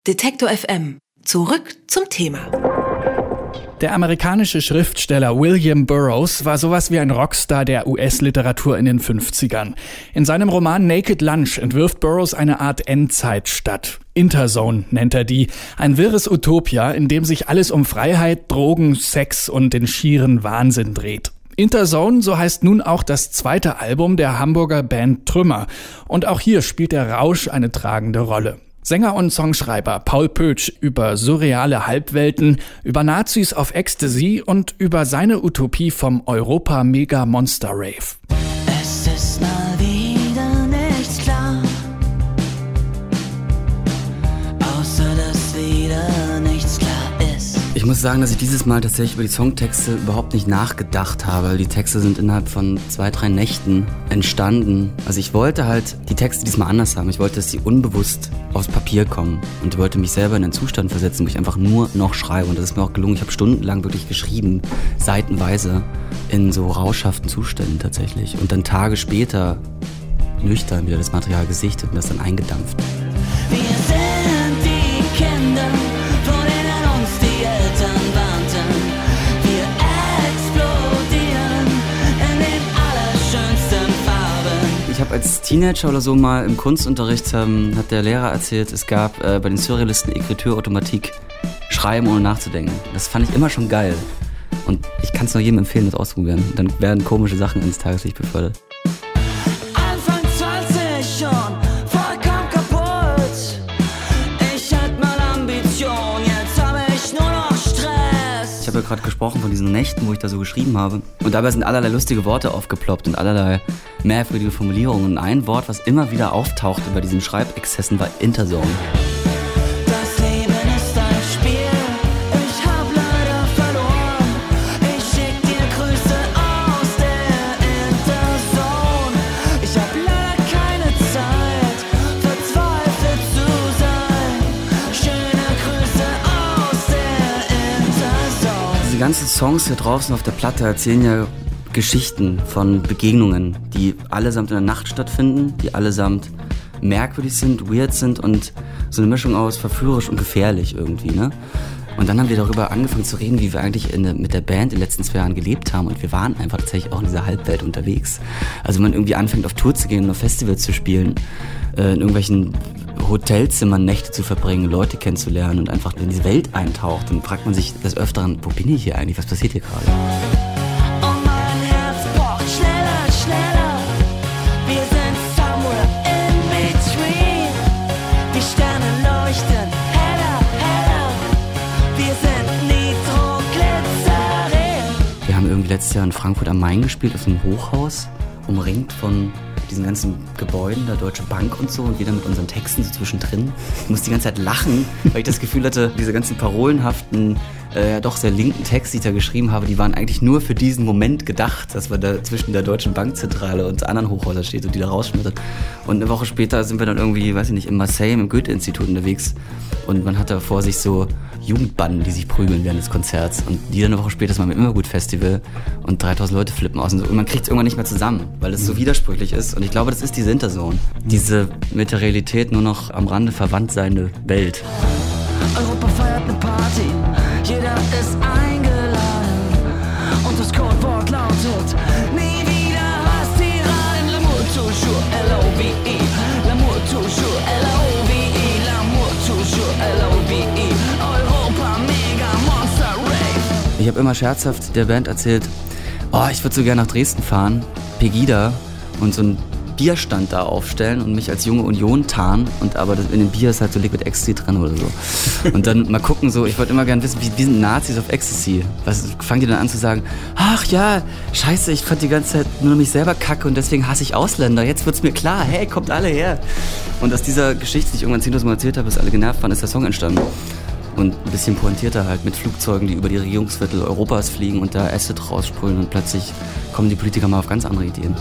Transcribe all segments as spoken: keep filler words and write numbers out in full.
Detektor F M. Zurück zum Thema. Der amerikanische Schriftsteller William Burroughs war sowas wie ein Rockstar der U S-Literatur in den fünfzigern. In seinem Roman Naked Lunch entwirft Burroughs eine Art Endzeitstadt. Interzone nennt er die. Ein wirres Utopia, in dem sich alles um Freiheit, Drogen, Sex und den schieren Wahnsinn dreht. Interzone, so heißt nun auch das zweite Album der Hamburger Band Trümmer. Und auch hier spielt der Rausch eine tragende Rolle. Sänger und Songschreiber Paul Pötsch über surreale Halbwelten, über Nazis auf Ecstasy und über seine Utopie vom Europa-Mega-Monster-Rave. Es ist mal wieder nichts klar, außer dass wieder nichts klar ist. Ich muss sagen, dass ich dieses Mal tatsächlich über die Songtexte überhaupt nicht nachgedacht habe. Die Texte sind innerhalb von zwei, drei Nächten entstanden. Also ich wollte halt die Texte diesmal anders haben. Ich wollte, dass sie unbewusst aufs Papier kommen und wollte mich selber in einen Zustand versetzen, wo ich einfach nur noch schreibe. Und das ist mir auch gelungen. Ich habe stundenlang wirklich geschrieben, seitenweise, in so rauschhaften Zuständen tatsächlich. Und dann Tage später nüchtern wieder das Material gesichtet und das dann eingedampft. Wir sind die Kinder, vor denen uns die Eltern warnten. Wir explodieren in den allerschönsten Farben. Ich habe als Teenager oder so mal im Kunstunterricht, ähm, hat der Lehrer erzählt, es gab äh, bei den Surrealisten Écriture Automatique, Schreiben ohne nachzudenken. Das fand ich immer schon geil. Und ich kann es nur jedem empfehlen, das auszuprobieren. Dann werden komische Sachen ins Tageslicht befördert. Anfang zwanzig schon, vollkommen kaputt. Ich hatte mal Ambition, jetzt habe ich nur noch Stress. Ich habe ja gerade gesprochen von diesen Nächten, wo ich da so geschrieben habe. Und dabei sind allerlei lustige Worte aufgeploppt und allerlei merkwürdige Formulierungen. Und ein Wort, was immer wieder auftauchte bei diesen Schreibexzessen, war Interzone. Das Leben ist ein Spiel, ich hab leider verloren. Ich schick dir Grüße aus der Interzone. Ich hab leider keine Zeit, verzweifelt zu sein. Schöne Grüße aus der Interzone. Diese ganzen Songs hier draußen auf der Platte erzählen ja Geschichten von Begegnungen, die allesamt in der Nacht stattfinden, die allesamt merkwürdig sind, weird sind und so eine Mischung aus verführerisch und gefährlich irgendwie, ne? Und dann haben wir darüber angefangen zu reden, wie wir eigentlich in der, mit der Band in den letzten zwei Jahren gelebt haben und wir waren einfach tatsächlich auch in dieser Halbwelt unterwegs. Also wenn man irgendwie anfängt auf Tour zu gehen und auf Festivals zu spielen, äh, in irgendwelchen Hotelzimmern Nächte zu verbringen, Leute kennenzulernen und einfach in diese Welt eintaucht, dann fragt man sich des Öfteren, wo bin ich hier eigentlich, was passiert hier gerade? Und mein Herz pocht schneller, schneller. Wir sind somewhere in between. Die Sterne leuchten heller, heller. Wir sind Nitroglycerin. Wir haben irgendwie letztes Jahr in Frankfurt am Main gespielt, auf einem Hochhaus, umringt von diesen ganzen Gebäuden, der Deutsche Bank und so und jeder mit unseren Texten so zwischendrin. Ich musste die ganze Zeit lachen, weil ich das Gefühl hatte, diese ganzen parolenhaften, äh, doch sehr linken Texte, die ich da geschrieben habe, die waren eigentlich nur für diesen Moment gedacht, dass man da zwischen der Deutschen Bankzentrale und anderen Hochhäusern steht und die da rausschmettert. Und eine Woche später sind wir dann irgendwie, weiß ich nicht, in Marseille im Goethe-Institut unterwegs und man hat da vor sich so Jugendbanden, die sich prügeln während des Konzerts und die dann eine Woche später ist man im Immergut-Festival und dreitausend Leute flippen aus und, so. Und man kriegt es irgendwann nicht mehr zusammen, weil es so widersprüchlich ist und ich glaube, das ist diese Interzone, diese mit der Realität nur noch am Rande verwandt seiende Welt. Europa feiert eine Party, jeder ist eingeladen und das Codewort lautet nie wieder Hastiran. L'amour toujours, L O V E, l'amour toujours, L O V E, l'amour toujours, L O V E, Europa Mega Monster Rave. Ich habe immer scherzhaft der Band erzählt, oh, ich würde so gerne nach Dresden fahren, Pegida und so ein Bierstand da aufstellen und mich als junge Union tarnen und aber das, in dem Bier ist halt so Liquid Ecstasy drin oder so. Und dann mal gucken so, ich wollte immer gerne wissen, wie, wie sind Nazis auf Ecstasy? Was fangen die dann an zu sagen, ach ja, scheiße, ich fand die ganze Zeit nur mich selber kacke und deswegen hasse ich Ausländer. Jetzt wird's mir klar, hey, kommt alle her. Und aus dieser Geschichte, die ich irgendwann zehntausend Mal erzählt habe, bis alle genervt waren, ist der Song entstanden. Und ein bisschen pointierter halt mit Flugzeugen, die über die Regierungsviertel Europas fliegen und da Acid raussprühen und plötzlich kommen die Politiker mal auf ganz andere Ideen.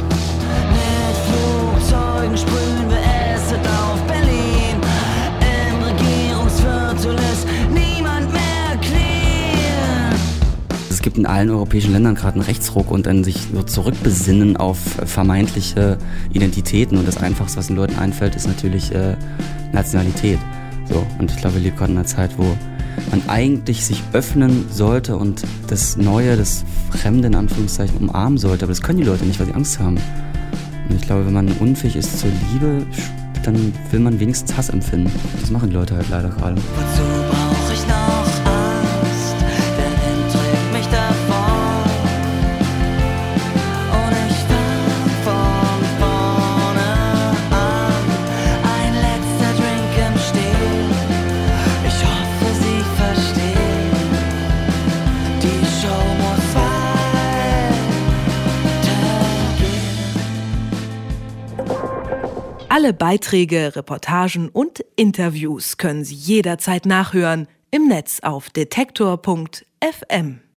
Flugzeugen sprühen wir Acid auf Berlin. Im Regierungsviertel ist niemand mehr clean. Es gibt in allen europäischen Ländern gerade einen Rechtsruck und ein sich so zurückbesinnen auf vermeintliche Identitäten. Und das Einfachste, was den Leuten einfällt, ist natürlich äh, Nationalität. So, und ich glaube, wir leben gerade in einer Zeit, wo man eigentlich sich öffnen sollte und das Neue, das Fremde in Anführungszeichen umarmen sollte. Aber das können die Leute nicht, weil sie Angst haben. Und ich glaube, wenn man unfähig ist zur Liebe, dann will man wenigstens Hass empfinden. Das machen die Leute halt leider gerade. Wozu brauch ich noch Angst? Der Wind trägt mich davon. Und ich fang von vorne an. Ein letzter Drink im Stehen. Ich hoffe, Sie verstehen. Die Show muss weitergehen. Alle Beiträge, Reportagen und Interviews können Sie jederzeit nachhören im Netz auf detektor punkt f m.